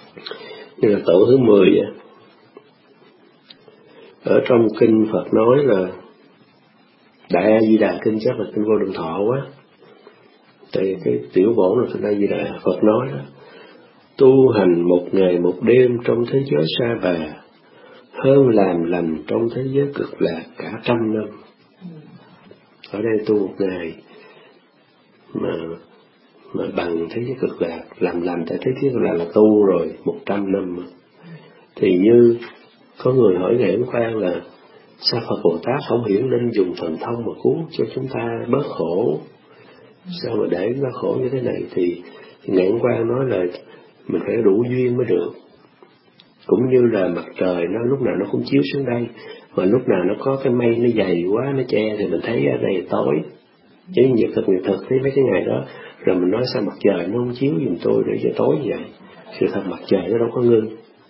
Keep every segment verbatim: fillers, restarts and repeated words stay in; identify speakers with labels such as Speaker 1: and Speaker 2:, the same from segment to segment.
Speaker 1: Đây là tổ thứ mười. Ở trong kinh Phật nói là Đại A Di Đà Kinh, chắc là kinh Vô Lượng Thọ quá. Tại cái tiểu bổn là kinh A Di Đà. Phật nói đó, tu hành một ngày một đêm trong thế giới sa bà hơn làm lành trong thế giới cực lạc cả trăm năm. Ở đây tu một ngày mà mà bằng thế giới cực lạc, làm lành tại thế giới cực lạc là tu rồi một trăm năm. Thì như có người hỏi Ngài Ấn Quang là sao Phật Bồ Tát không hiển linh dùng thần thông mà cứu cho chúng ta bớt khổ, sao mà để nó khổ như thế này? Thì Ngài Ấn Quang nói là mình phải đủ duyên mới được. Cũng như là mặt trời nó lúc nào nó cũng chiếu xuống đây, mà lúc nào nó có cái mây nó dày quá nó che thì mình thấy ở đây tối. Chứ nhiệt thực nhiệt thực thấy mấy cái ngày đó, rồi mình nói sao mặt trời nó không chiếu giùm tôi để cho tối như vậy? Sự thật mặt trời nó đâu có ngưng.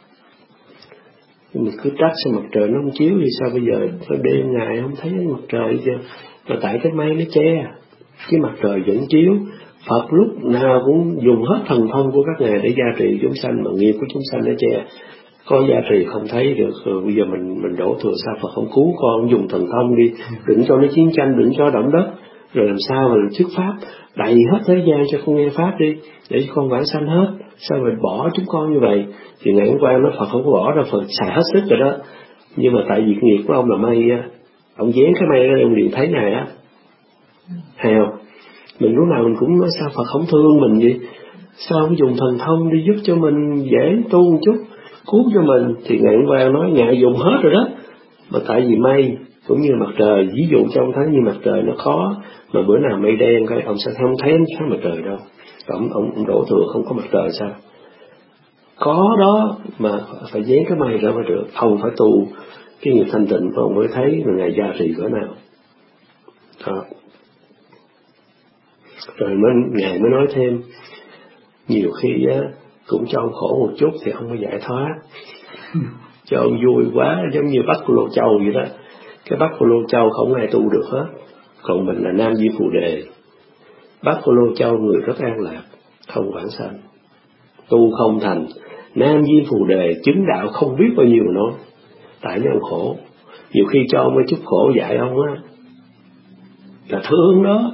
Speaker 1: Mình cứ trách sao mặt trời nó không chiếu, thì sao bây giờ có đêm ngày không thấy mặt trời chứ? Mà tại cái mây nó che, chứ mặt trời vẫn chiếu. Phật lúc nào cũng dùng hết thần thông của các ngài để gia trì chúng sanh, mà nghiệp của chúng sanh nó che, có gia trì không thấy được. Rồi bây giờ mình mình đổ thừa sao Phật không cứu con, dùng thần thông đi, đừng cho nó chiến tranh, đừng cho động đất, rồi làm sao mà thuyết pháp đầy hết thế gian cho con nghe pháp đi, để cho con vãng sanh hết. Sao mình bỏ chúng con như vậy? Thì Ngài Ấn Quang nói Phật không có bỏ đâu, Phật xài hết sức rồi đó. Nhưng mà tại vì nghiệp của ông là mây á, ông dán cái mây ra ông liền thấy này á, hèo. Mình lúc nào mình cũng nói sao Phật không thương mình vậy? Sao không dùng thần thông đi giúp cho mình dễ tu một chút, cứu cho mình? Thì Ngài Ấn Quang nói Ngài dùng hết rồi đó, mà tại vì mây cũng như mặt trời, ví dụ cho ông thấy như mặt trời nó khó, mà bữa nào mây đen cái ông sẽ không thấy ánh sáng mặt trời đâu. Ông, ông, ông đổ thừa không có mặt trời sao? Có đó, mà phải dán cái mây ra mới được. Ông phải tu cái nghiệp thanh tịnh ông mới thấy là Ngài gia trì cỡ nào đó. Rồi mới, Ngài mới nói thêm, nhiều khi á, cũng cho ông khổ một chút thì ông mới giải thoát. Cho ông vui quá, giống như bắt cô Lô Châu vậy đó. Cái bắt cô Lô Châu không ai tu được hết. Còn mình là Nam Di Phù Đề, bắt cô Lô Châu người rất an lạc, không vãng sanh, tu không thành. Nam Di Phù Đề chứng đạo không biết bao nhiêu nói, tại mấy ông khổ. Nhiều khi cho ông một chút khổ dạy ông á, là thương đó.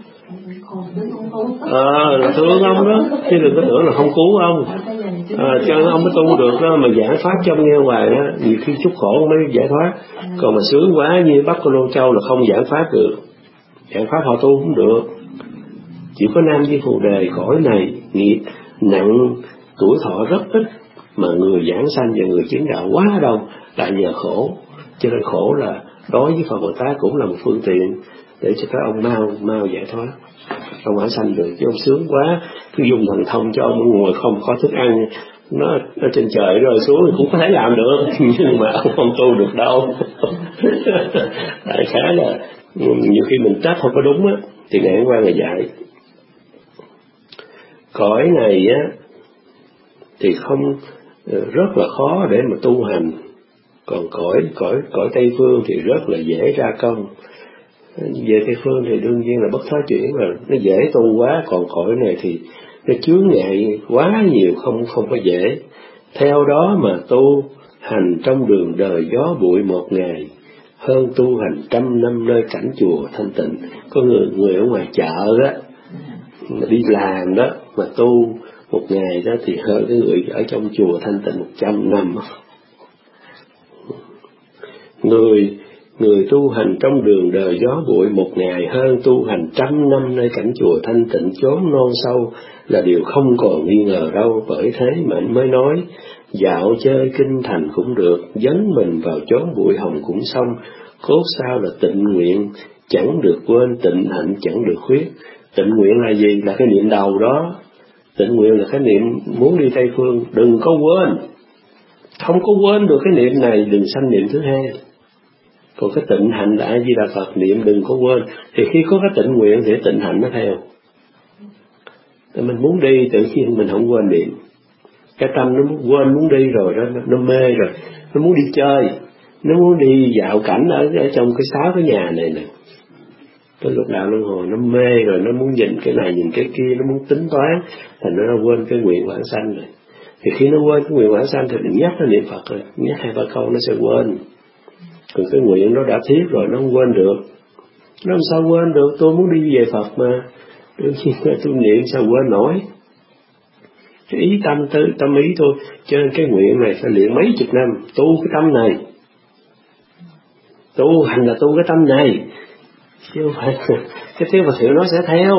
Speaker 1: Ờ, à, là thương ông đó, chứ đừng có tưởng là không cứu ông. À, cho ông mới tu được đó, mà giải thoát cho ông nghe hoài á, nhiều khi chút khổ mới giải thoát. Còn mà sướng quá như Bắc Cô Lô Châu là không giải thoát được, giải thoát họ tu cũng được. Chỉ có Nam Di Phù Đề cõi này nghiệp nặng, tuổi thọ rất ít, mà người giảng sanh và người chứng đạo quá đông, tại nhờ khổ. Cho nên khổ là đối với Phật Bồ Tát cũng là một phương tiện để cho các ông mau mau giải thoát, ông vãng sanh được. Chứ ông sướng quá, cứ dùng thần thông cho ông ngồi không có thức ăn, nó ở trên trời rơi xuống thì cũng có thể làm được, nhưng mà ông không tu được đâu. Đại khái là nhiều khi mình trách không có đúng á, thì Ngài Ấn Quang là dạy cõi này á thì không rất là khó để mà tu hành, còn cõi cõi cõi Tây Phương thì rất là dễ ra công. Về Tây Phương thì đương nhiên là bất thoái chuyển, là nó dễ tu quá, còn cõi này thì nó chướng ngại quá nhiều, không không có dễ. Theo đó mà tu hành trong đường đời gió bụi một ngày hơn tu hành trăm năm nơi cảnh chùa thanh tịnh. Có người người ở ngoài chợ đó đi làm đó mà tu một ngày đó thì hơn cái người ở trong chùa thanh tịnh một trăm năm. Người Người tu hành trong đường đời gió bụi một ngày hơn tu hành trăm năm nơi cảnh chùa thanh tịnh chốn non sâu là điều không còn nghi ngờ đâu. Bởi thế mà anh mới nói dạo chơi kinh thành cũng được, dấn mình vào chốn bụi hồng cũng xong, cốt sao là tịnh nguyện chẳng được quên, tịnh hạnh chẳng được khuyết. Tịnh nguyện là gì? Là cái niệm đầu đó. Tịnh nguyện là cái niệm muốn đi Tây Phương, đừng có quên, không có quên được cái niệm này, đừng sanh niệm thứ hai. Còn cái tịnh hạnh là A Di Đà Phật niệm đừng có quên. Thì khi có cái tịnh nguyện thì tịnh hạnh nó theo. Thì mình muốn đi tự nhiên mình không quên niệm. Cái tâm nó muốn quên, muốn đi rồi đó, nó mê rồi, nó muốn đi chơi, nó muốn đi dạo cảnh ở, ở trong cái sáu cái nhà này nè. Tới lúc đạo luân hồi nó mê rồi, nó muốn nhìn cái này nhìn cái kia, nó muốn tính toán, thành nó quên cái nguyện vãng sanh rồi. Thì khi nó quên cái nguyện vãng sanh thì mình nhắc nó niệm Phật rồi, nhắc hai ba câu nó sẽ quên. Còn cái nguyện nó đã thiết rồi nó không quên được. Nó làm sao quên được, tôi muốn đi về Phật mà. Đương nhiên là tôi niệm sao quên nổi. Cái ý tâm tới tâm ý thôi, cho nên cái nguyện này phải luyện mấy chục năm, tu cái tâm này. Tu hành là tu cái tâm này, chứ không phải cái tiếng Phật hiệu nó sẽ theo.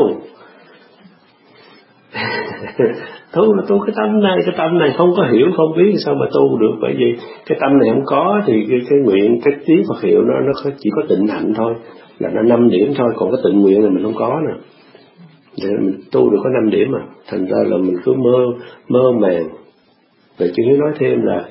Speaker 1: Tu là tu cái tâm này, cái tâm này không có hiểu không biết sao mà tu được, bởi vì cái tâm này không có thì cái, cái nguyện, cái tiếng Phật hiệu nó nó chỉ có tịnh hạnh thôi, là nó năm điểm thôi, còn cái tịnh nguyện là mình không có nè. Để mình tu được có năm điểm mà, thành ra là mình cứ mơ mơ màng. Rồi chứ nói thêm là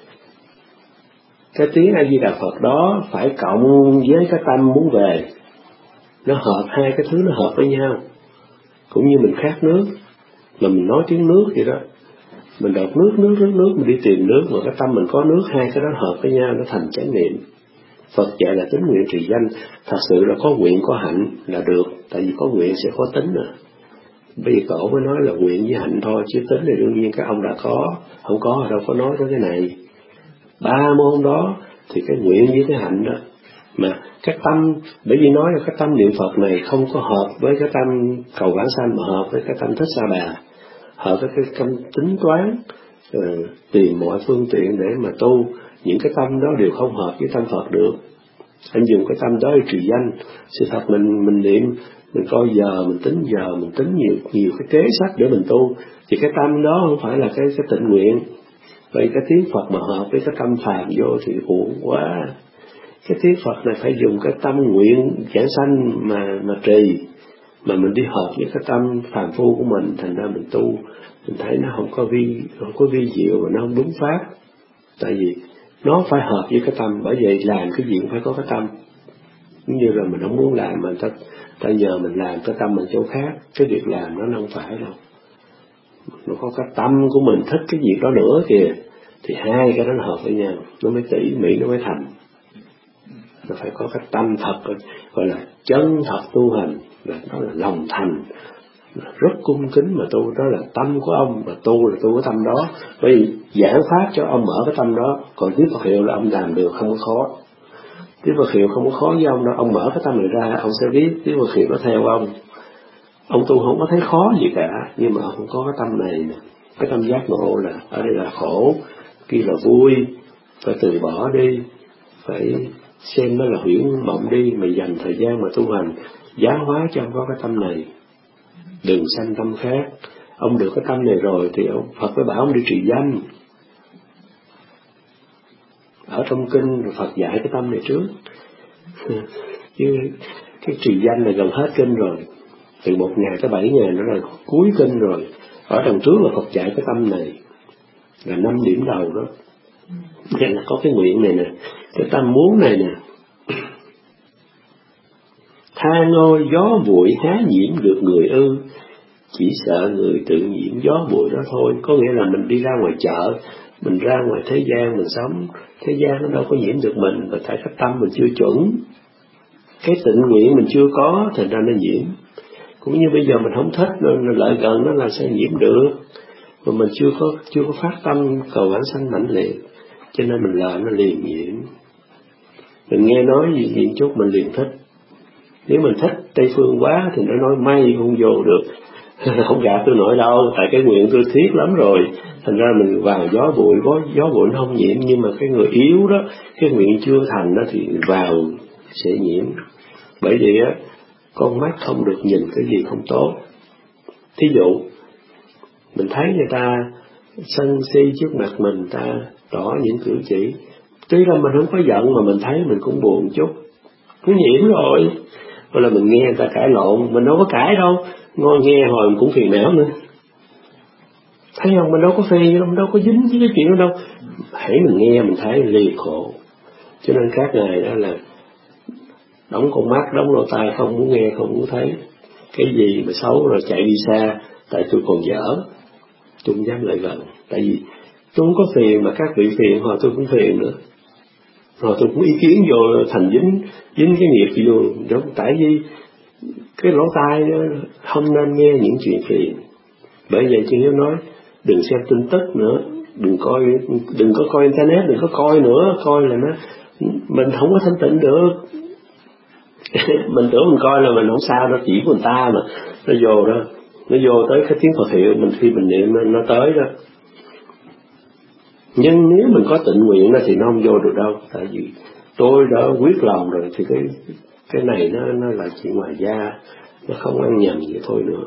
Speaker 1: cái tiếng A Di Đà Phật đó phải cộng với cái tâm muốn về, nó hợp, hai cái thứ nó hợp với nhau. Cũng như mình khát nước mà mình nói tiếng nước vậy đó, mình đọc nước nước nước nước mình đi tìm nước, mà cái tâm mình có nước, hai cái đó hợp với nhau nó thành chánh niệm. Phật dạy là tính nguyện trì danh, thật sự là có nguyện có hạnh là được, tại vì có nguyện sẽ có tính à. Bây giờ cậu mới nói là nguyện với hạnh thôi, chứ tính thì đương nhiên các ông đã có, không có đâu có nói tới cái này. Ba môn đó thì cái nguyện với cái hạnh đó, mà cái tâm, bởi vì nói là cái tâm niệm Phật này không có hợp với cái tâm cầu vãng sanh, mà hợp với cái tâm thích Sa Đà, hợp với cái tâm tính toán, uh, tìm mọi phương tiện để mà tu. Những cái tâm đó đều không hợp với tâm Phật được. Anh dùng cái tâm đó để trì danh. Sự thật mình mình niệm, mình coi giờ, mình tính giờ, mình tính nhiều nhiều cái kế sách để mình tu, thì cái tâm đó không phải là cái cái tịnh nguyện. Vậy cái tiếng Phật mà hợp với cái tâm phàm vô thì uổng quá. Cái tiếng Phật này phải dùng cái tâm nguyện giảng sanh mà mà trì, mà mình đi hợp với cái tâm phàm phu của mình, thành ra mình tu mình thấy nó không có vi không có vi diệu và nó không đúng pháp. Tại vì nó phải hợp với cái tâm, bởi vậy làm cái gì cũng phải có cái tâm. Cũng như là mình không muốn làm mà ta, ta nhờ mình làm, cái tâm mình chỗ khác, cái việc làm nó không phải đâu. Nó có cái tâm của mình thích cái việc đó nữa kìa, thì hai cái đó nó hợp với nhau, nó mới tỉ mỉ, nó mới thành. Nó phải có cái tâm thật, gọi là chân thật tu hành, là đó là lòng thành, rất cung kính mà tu, đó là tâm của ông, mà tu là tu cái tâm đó. Bởi vì giảng pháp cho ông mở cái tâm đó, còn tiếng Phật hiệu là ông làm được, không có khó. Tiếng Phật hiệu không có khó với ông đâu, ông mở cái tâm này ra, ông sẽ biết tiếng Phật hiệu nó theo ông. Ông tu không có thấy khó gì cả, nhưng mà ông có cái tâm này nè, cái tâm giác ngộ là ở đây là khổ, kia là vui, phải từ bỏ đi, phải xem nó là huyễn mộng đi, mà dành thời gian mà tu hành, giáo hóa cho ông có cái tâm này, đừng sanh tâm khác. Ông được cái tâm này rồi thì ông Phật mới bảo ông đi trì danh. Ở trong kinh Phật dạy cái tâm này trước, chứ cái trì danh là gần hết kinh rồi, từ một ngày tới bảy ngày nó là cuối kinh rồi. Ở đằng trước là Phật dạy cái tâm này là năm điểm đầu đó. Vậy là có cái nguyện này nè, cái tâm muốn này nè. Tha ngôi gió bụi há nhiễm được người ư, chỉ sợ người tự nhiễm gió bụi đó thôi. Có nghĩa là mình đi ra ngoài chợ, mình ra ngoài thế gian mình sống, thế gian nó đâu có nhiễm được mình, và tại cái tâm mình chưa chuẩn, cái tịnh nguyện mình chưa có, thành ra nó nhiễm. Cũng như bây giờ mình không thích, nó lại gần nó là sẽ nhiễm được, mà mình chưa có chưa có phát tâm cầu vãng sanh mãnh liệt, cho nên mình làm nó liền nhiễm. Mình nghe nói gì gì chút mình liền thích. Nếu mình thích Tây Phương quá thì nó nói may không vô được. Không gạt tôi nổi đâu, tại cái nguyện tôi thiết lắm rồi, thành ra mình vào gió bụi, có gió bụi nó không nhiễm, nhưng mà cái người yếu đó, cái nguyện chưa thành đó thì vào sẽ nhiễm. Bởi vì á, con mắt không được nhìn cái gì không tốt. Thí dụ mình thấy người ta sân si trước mặt mình, ta tỏ những cử chỉ, tuy là mình không có giận mà mình thấy mình cũng buồn chút, cũng nhiễm rồi. Hoặc là mình nghe người ta cãi lộn, mình đâu có cãi đâu, ngồi nghe hồi mình cũng phiền não nữa. Thấy không, mình đâu có phiền, mình đâu có dính với cái chuyện đó đâu. Hãy mình nghe mình thấy liền khổ. Cho nên các ngài đó là đóng con mắt, đóng lỗ tai, không muốn nghe, không muốn thấy. Cái gì mà xấu rồi chạy đi xa, tại tôi còn dở, tôi không dám lại gần. Tại vì tôi không có phiền mà các vị phiền, hồi tôi cũng phiền nữa. Rồi tôi cũng ý kiến vô thành dính, dính cái nghiệp vô, giống tại vì cái lỗ tai không nên nghe những chuyện phiền. Bởi vậy chị Hiếu nói, đừng xem tin tức nữa, đừng coi, đừng có coi internet, đừng có coi nữa, coi là nó mình không có thanh tịnh được. Mình tưởng mình coi là mình không sao đâu, chỉ của người ta mà nó vô đó, nó vô tới cái tiếng Phật hiệu mình khi mình niệm nó, nó tới đó. Nhưng nếu mình có tịnh nguyện đó thì nó không vô được đâu, tại vì tôi đã quyết lòng rồi thì cái cái này nó nó là chuyện ngoài da, nó không ăn nhầm vậy thôi nữa.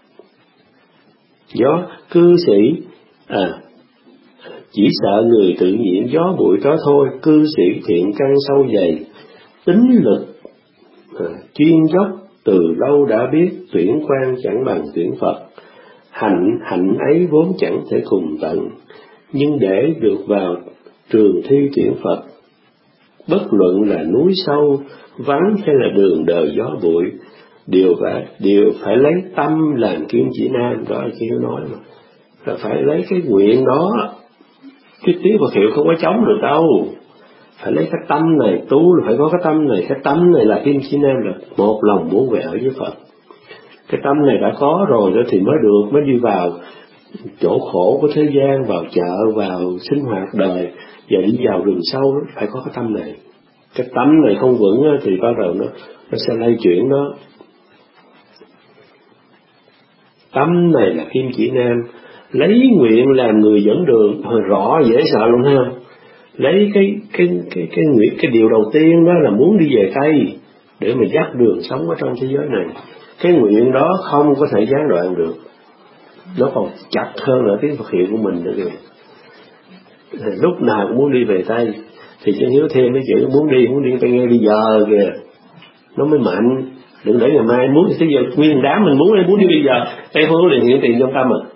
Speaker 1: Gió cư sĩ à chỉ sợ người tự nhiễm gió bụi đó thôi, cư sĩ thiện căn sâu dày, tính lực à, chuyên dốc từ lâu đã biết, tuyển quan chẳng bằng tuyển Phật. Hạnh hạnh ấy vốn chẳng thể cùng tận, nhưng để được vào trường thi tuyển Phật, bất luận là núi sâu vắng hay là đường đời gió bụi, đều phải đều phải lấy tâm làm kim chỉ nam. Đó là Hiếu nói mà, là phải lấy cái nguyện đó. Cái tiếng Phật hiệu không có chống được đâu, phải lấy cái tâm này tu, là phải có cái tâm này. Cái tâm này là kim chỉ nam, là một lòng muốn về ở với Phật. Cái tâm này đã có rồi đó thì mới được, mới đi vào chỗ khổ của thế gian, vào chợ, vào sinh hoạt đời, và đi vào rừng sâu đó, phải có cái tâm này. Cái tâm này không vững thì bắt đầu nó nó sẽ lay chuyển đó. Tâm này là kim chỉ nam, lấy nguyện làm người dẫn đường, hồi rõ dễ sợ luôn ha. Lấy cái cái cái cái nguyện, cái điều đầu tiên đó là muốn đi về Tây để mà dắt đường sống ở trong thế giới này. Cái nguyện đó không có thể gián đoạn được, nó còn chặt hơn là tiếng Phật hiệu của mình nữa kìa. Lúc nào cũng muốn đi về Tây thì cho Hiếu thêm cái chữ muốn đi, muốn đi phải nghe bây giờ kìa, nó mới mạnh. Đừng để ngày mai muốn thì giờ nguyên đám mình muốn đi, muốn đi bây giờ, Tây Phương liền hiện tiền trong tâm à.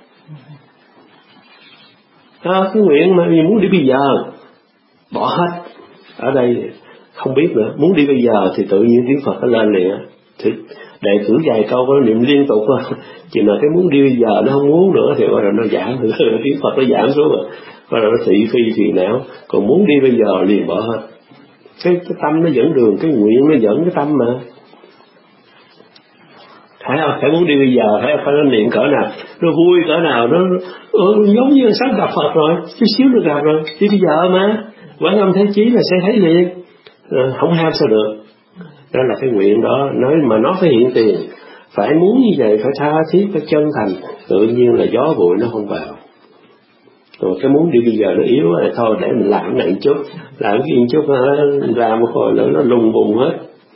Speaker 1: À, cái nguyện mà mình muốn đi bây giờ bỏ hết. Ở đây không biết nữa, muốn đi bây giờ thì tự nhiên tiếng Phật nó lên liền á. Thì đệ tử vài câu có niệm liên tục á, chỉ là cái muốn đi bây giờ nó không muốn nữa thì bắt đầu nó giảm, tiếng Phật nó giảm xuống rồi, bắt đầu nó thị phi thì não. Còn muốn đi bây giờ liền bỏ hết. Cái, cái tâm nó dẫn đường, cái nguyện nó dẫn cái tâm mà. Phải không? Phải muốn đi bây giờ, phải phải nó niệm cỡ nào, nó vui cỡ nào, nó ừ, giống như sắp gặp Phật rồi, chút xíu được gặp rồi, đi bây giờ mà, Quán Âm Thế Chí là sẽ thấy liền, rồi, không ham sao được. Đó là cái nguyện đó, nói mà nó phải hiện tiền, phải muốn như vậy, phải tha thiết, phải chân thành, tự nhiên là gió bụi nó không vào. Rồi cái muốn đi bây giờ nó yếu rồi, thôi để mình làm cái này chút, làm cái gì chút ra một hồi nữa nó lùng bùng hết.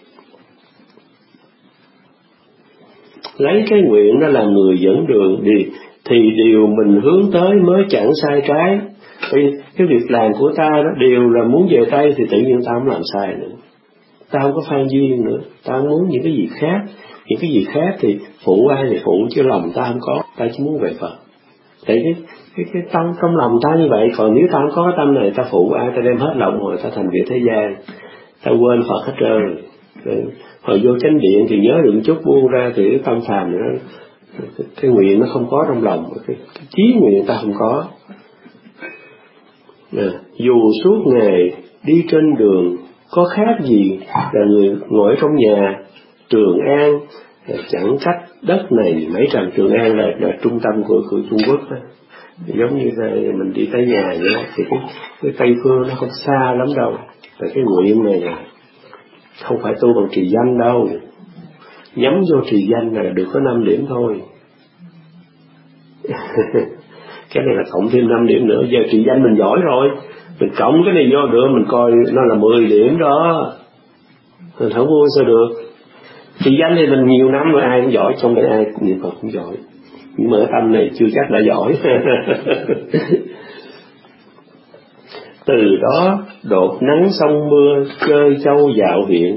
Speaker 1: Lấy cái nguyện đó làm người dẫn đường thì, thì điều mình hướng tới mới chẳng sai trái. Vì cái việc làm của ta đó đều là muốn về Tây thì tự nhiên ta không làm sai nữa, ta không có phan duyên nữa, ta không muốn những cái gì khác. Những cái gì khác thì phụ ai thì phụ, chứ lòng ta không có, ta chỉ muốn về Phật. Tại cái, cái, cái tâm trong lòng ta như vậy, còn nếu ta không có cái tâm này, ta phụ ai, ta đem hết lòng rồi ta thành việc thế gian, ta quên Phật hết trơn. Rồi, hồi vô chánh điện thì nhớ được chút, buông ra thì cái tâm phàm này nó, cái, cái nguyện nó không có trong lòng, cái, cái chí nguyện ta không có. À, dù suốt ngày đi trên đường có khác gì là người ngồi trong nhà. Trường An chẳng cách đất này mấy trăm, Trường An là, là trung tâm của, của Trung Quốc đó. Giống như là mình đi tới nhà vậy đó, thì cái, cái Tây Phương nó không xa lắm đâu. Tại cái nguyện này là không phải tu bằng trì danh đâu, nhắm vô trì danh là được có năm điểm thôi. Cái này là cộng thêm năm điểm nữa. Giờ trì danh mình giỏi rồi, mình cộng cái này vô nữa, mình coi nó là mười điểm đó, mình không vui sao được. Trì danh thì mình nhiều năm rồi, ai cũng giỏi, trong đây ai niệm Phật cũng giỏi, nhưng mà ở tâm này chưa chắc đã giỏi. Từ đó đột nắng sông mưa, chơi châu dạo huyện,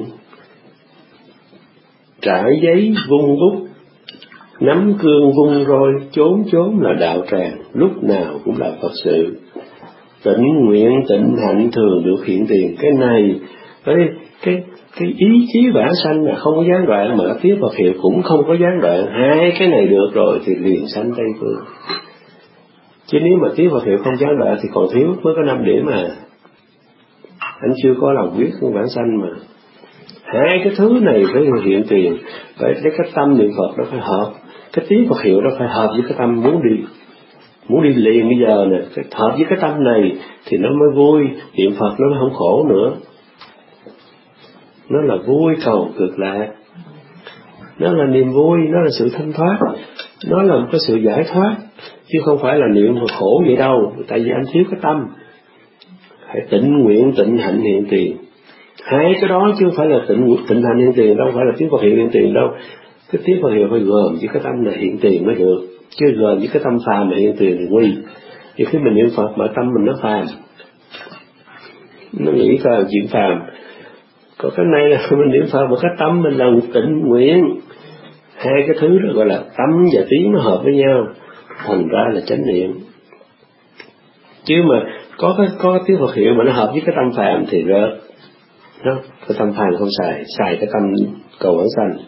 Speaker 1: trải giấy vung bút, nắm cương vung roi, chốn chốn là đạo tràng, lúc nào cũng là Phật sự. Tịnh nguyện tịnh hạnh thường được hiện tiền. Cái này cái cái cái ý chí vãng sanh là không có gián đoạn, mà tiếng Phật hiệu cũng không có gián đoạn. Hai cái này được rồi thì liền sanh Tây Phương. Chứ nếu mà tiếng Phật hiệu không gián đoạn thì còn thiếu, mới có năm điểm mà anh chưa có lòng quyết không vãng sanh mà. Hai cái thứ này phải hiện tiền, phải cái cách tâm niệm Phật nó phải hợp, cái tiếng Phật hiệu nó phải hợp với cái tâm muốn đi. muốn đi liền bây giờ nè, cái hợp với cái tâm này thì nó mới vui, niệm Phật nó mới không khổ nữa. Nó là vui cầu cực lạc, nó là niềm vui, nó là sự thanh thoát, nó là một cái sự giải thoát, chứ không phải là niệm Phật khổ vậy đâu. Tại vì anh thiếu cái tâm. Hãy tịnh nguyện tịnh hạnh hiện tiền, hai cái đó chứ không phải là tịnh tịnh hạnh hiện tiền đâu, không phải là tiếng Phật hiệu hiện tiền đâu. Cái tiếng Phật hiệu phải gồm với cái tâm này hiện tiền mới được, chứ gồm với cái tâm phàm này hiện tiền thì nguy. Vì khi mình niệm Phật mà tâm mình nó phàm, nó nghĩ là chuyện phàm. Còn cái này là mình niệm Phật một cái tâm mình là tịnh nguyện, hai cái thứ đó gọi là tâm và tiếng nó hợp với nhau, thành ra là chánh niệm. Chứ mà có cái có tiếng Phật hiệu mà nó hợp với cái tâm phàm thì rớt. Đó, cái tâm phàm không xài, xài cái tâm cầu vãng sanh.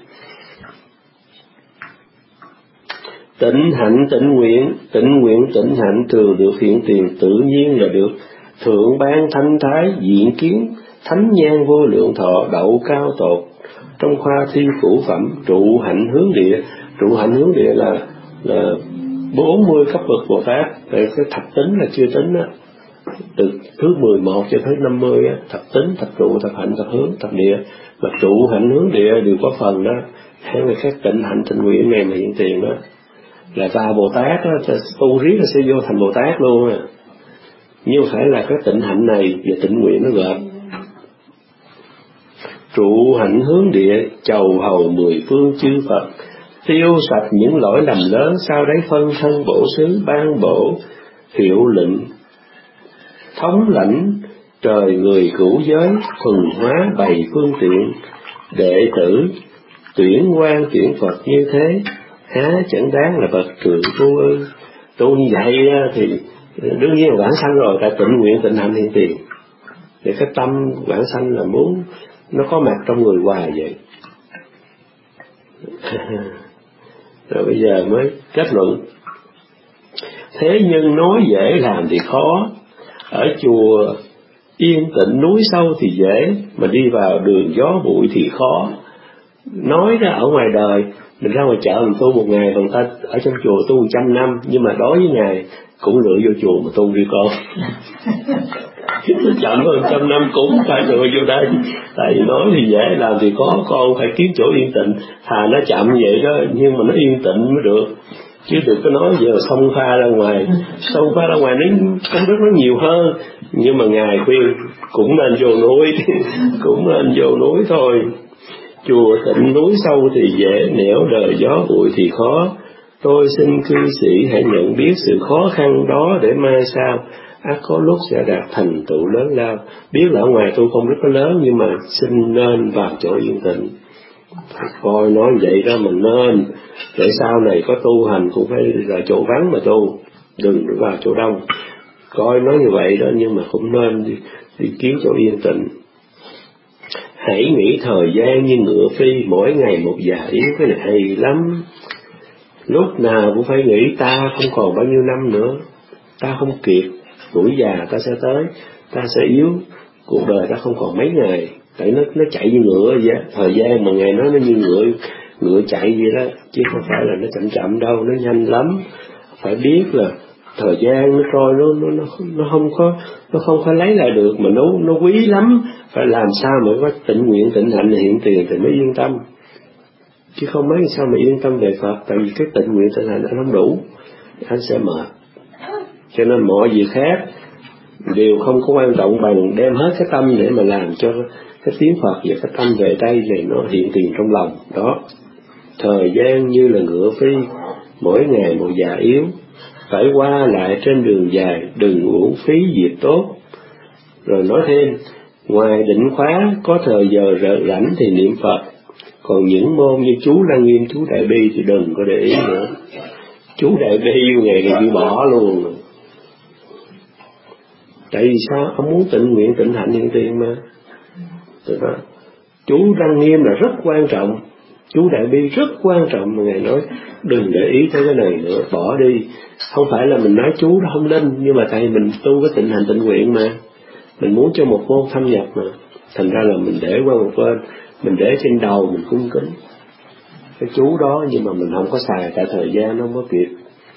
Speaker 1: Tịnh hạnh tịnh nguyện, tịnh nguyện tịnh hạnh thường được hiện tiền, tự nhiên là được thượng ban thanh thái diện kiến, thánh nhan vô lượng thọ đậu cao tột. Trong khoa thi cửu phẩm trụ hạnh hướng địa, trụ hạnh hướng địa là là bốn mươi cấp bậc Bồ Tát. Cái thập tính là chưa tính á, từ thứ mười một cho tới năm mươi á, thập tính, thập trụ, thập hạnh, thập hướng, thập địa. Mà trụ hạnh hướng địa đều có phần đó. Hai người khác tịnh hạnh tịnh nguyện này mà hiện tiền đó là vào Bồ Tát đó, tu riết là sẽ vô thành Bồ Tát luôn à. Nhưng phải là cái tịnh hạnh này và tịnh nguyện nó gợp. Trụ hạnh hướng địa, chầu hầu mười phương chư Phật, tiêu sạch những lỗi lầm lớn, sau đấy phân thân bổ xứ ban bổ hiệu lệnh, thống lãnh trời người cửu giới, thuần hóa bày phương tiện, đệ tử tuyển quan tuyển Phật như thế, há chẳng đáng là Phật trường tu ư. Tu như vậy thì đương nhiên là vãng sanh rồi, tại tịnh nguyện tịnh hạnh hiện tiền. Thì cái tâm vãng sanh là muốn nó có mặt trong người hoài vậy. Rồi bây giờ mới kết luận. Thế nhưng nói dễ làm thì khó. Ở chùa yên tĩnh núi sâu thì dễ, mà đi vào đường gió bụi thì khó. Nói ra ở ngoài đời, mình ra ngoài chợ mình tu một ngày, còn ta ở trong chùa tu một trăm năm, nhưng mà đối với Ngài cũng lựa vô chùa mà tu đi con. Chậm hơn trăm năm cũng phải lựa vô đây. Tại vì nói thì dễ, làm thì khó, con phải kiếm chỗ yên tĩnh. Thà nó chậm vậy đó, nhưng mà nó yên tĩnh mới được. Chứ đừng có nói giờ xông pha ra ngoài. Xông pha ra ngoài nó công đức nó nhiều hơn. Nhưng mà Ngài khuyên cũng nên vô núi. Cũng nên vô núi thôi. Chùa tịnh núi sâu thì dễ, nẻo đời gió bụi thì khó. Tôi xin cư sĩ hãy nhận biết sự khó khăn đó, để mai sau ắt có lúc sẽ đạt thành tựu lớn lao. Biết là ở ngoài tu không rất có lớn, nhưng mà xin nên vào chỗ yên tĩnh. Coi nói vậy đó mình nên, để sau này có tu hành cũng phải là chỗ vắng mà tu, đừng vào chỗ đông. Coi nói như vậy đó, nhưng mà cũng nên đi, đi kiếm chỗ yên tĩnh. Hãy nghĩ thời gian như ngựa phi, mỗi ngày một già yếu, cái này hay lắm. Lúc nào cũng phải nghĩ ta không còn bao nhiêu năm nữa, ta không kiệt, tuổi già ta sẽ tới, ta sẽ yếu, cuộc đời ta không còn mấy ngày. Tại nó nó chạy như ngựa vậy, thời gian mà Ngài nói nó như ngựa ngựa chạy vậy đó, chứ không phải là nó chậm chậm đâu, nó nhanh lắm. Phải biết là thời gian nó trôi nó nó nó nó không có nó không có lấy lại được, mà nó nó quý lắm. Phải làm sao mà có tịnh nguyện tịnh hạnh hiện tiền thì mới yên tâm, chứ không mấy sao mà yên tâm về Phật. Tại vì cái tịnh nguyện tịnh hạnh anh không đủ, anh sẽ mệt. Cho nên mọi việc khác đều không có quan trọng bằng đem hết cái tâm để mà làm cho cái tiếng Phật và cái tâm về đây này nó hiện tiền trong lòng đó. Thời gian như là ngựa phi, mỗi ngày một già yếu, phải qua lại trên đường dài, đừng uổng phí việc tốt. Rồi nói thêm, ngoài định khóa có thời giờ rảnh thì niệm Phật, còn những môn như chú Lăng Nghiêm, chú Đại Bi thì đừng có để ý nữa. Chú Đại Bi ngày này bị bỏ luôn. Tại vì sao? Ông muốn tịnh nguyện tịnh hạnh hiện tiền mà. Đó. Chú Lăng Nghiêm là rất quan trọng, chú Đại Bi rất quan trọng, mà Ngài nói đừng để ý tới cái này nữa, bỏ đi. Không phải là mình nói chú đó không linh, nhưng mà tại mình tu cái tịnh hành tịnh nguyện mà, mình muốn cho một môn thâm nhập mà, thành ra là mình để qua một bên, mình để trên đầu mình cung kính cái chú đó, nhưng mà mình không có xài, tại thời gian nó không có kịp.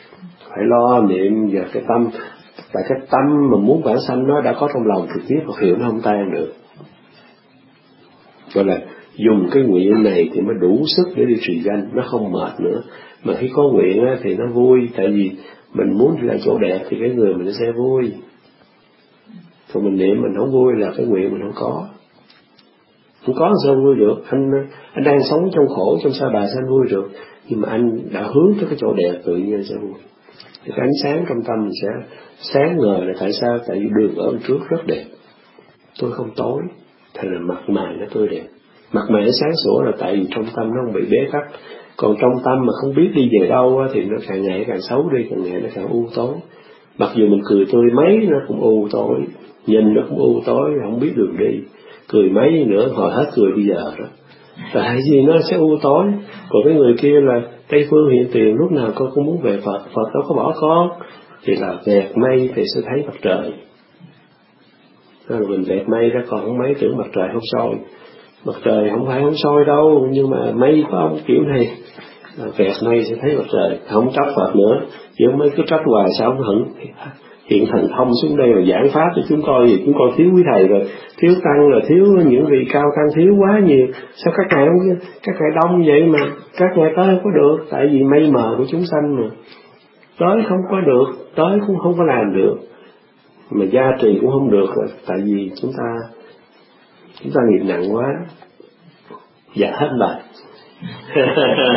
Speaker 1: phải lo niệm và cái tâm, tại cái tâm mà muốn vãng sanh nó đã có trong lòng thì biết Phật hiệu nó không tan được. Gọi là dùng cái nguyện này thì mới đủ sức để đi trì danh, nó không mệt nữa. Mà khi có nguyện á, thì nó vui, tại vì mình muốn đi lại chỗ đẹp thì cái người mình sẽ vui. Còn mình niệm mình không vui là cái nguyện mình không có. Không có sao vui được. Anh anh đang sống trong khổ, trong sa bà sao anh vui được. Nhưng mà anh đã hướng tới cái chỗ đẹp tự nhiên sẽ vui. Thì cái ánh sáng trong tâm mình sẽ sáng ngời là tại sao? Tại vì đường ở trước rất đẹp. Tôi không tối, thành là mặt mày nó tươi đẹp. Mặt mày nó sáng sủa là tại vì trong tâm nó không bị bế tắc. Còn trong tâm mà không biết đi về đâu thì nó càng ngày càng xấu đi, càng ngày nó càng u tối. Mặc dù mình cười tươi mấy nó cũng u tối, nhìn nó cũng u tối, không biết đường đi. Cười mấy nữa hồi hết cười bây giờ đó. Tại vì nó sẽ u tối. Còn cái người kia là Tây Phương hiện tiền, lúc nào con cũng muốn về Phật, Phật đâu có bỏ con. Thì là vẹt mây thì sẽ thấy mặt trời. Rồi mình vẹt mây ra còn không mấy tưởng mặt trời không soi. Mặt trời không phải không soi đâu, nhưng mà mây có ông kiểu này, vẹt mây sẽ thấy mặt trời, không trách Phật nữa. Chứ mấy cứ trách hoài sao không hận hiện thần thông xuống đây rồi giảng pháp cho chúng coi, thì chúng coi thiếu quý thầy rồi, thiếu tăng rồi, thiếu những vị cao tăng, thiếu quá nhiều. Sao các ngài không, các ngài đông vậy mà các ngài tới không có được? Tại vì mây mờ của chúng sanh mà tới không có được, tới cũng không có làm được, mà gia trì cũng không được rồi. Tại vì chúng ta chúng ta nghiệp nặng quá. Dạ hết bài.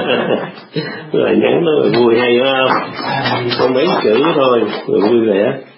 Speaker 1: Rồi nhắn nó vui hay không? Có mấy chữ thôi, rồi vui vẻ.